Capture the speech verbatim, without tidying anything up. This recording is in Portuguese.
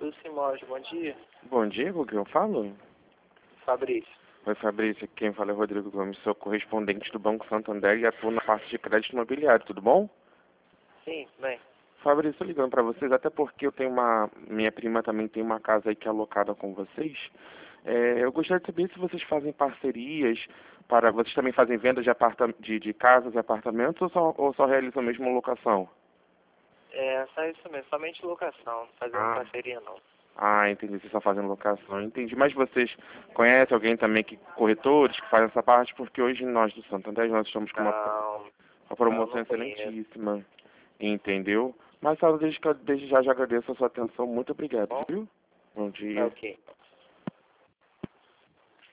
Tudo sim, Maurício. Bom dia. Bom dia, com quem eu falo? Fabrício. Oi, Fabrício, quem fala é Rodrigo Gomes, sou correspondente do Banco Santander e atuo na parte de crédito imobiliário, tudo bom? Sim, bem. Fabrício, estou ligando para vocês, até porque eu tenho uma, minha prima também tem uma casa aí que é alocada com vocês. É, eu gostaria de saber se vocês fazem parcerias para, vocês também fazem venda de, aparta, de, de casas e apartamentos ou só, ou só realizam mesmo locação? É, só isso mesmo. Somente locação. Não fazendo Ah. parceria, não. Ah, entendi. Vocês só fazem locação, entendi. Mas vocês conhecem alguém também que corretores que fazem essa parte? Porque hoje nós do Santander nós estamos com uma, Não, uma não, promoção não conheço. excelentíssima, entendeu? Mas Saulo, desde, que- desde já já agradeço a sua atenção. Muito obrigado, Bom, viu? Bom tá dia. ok.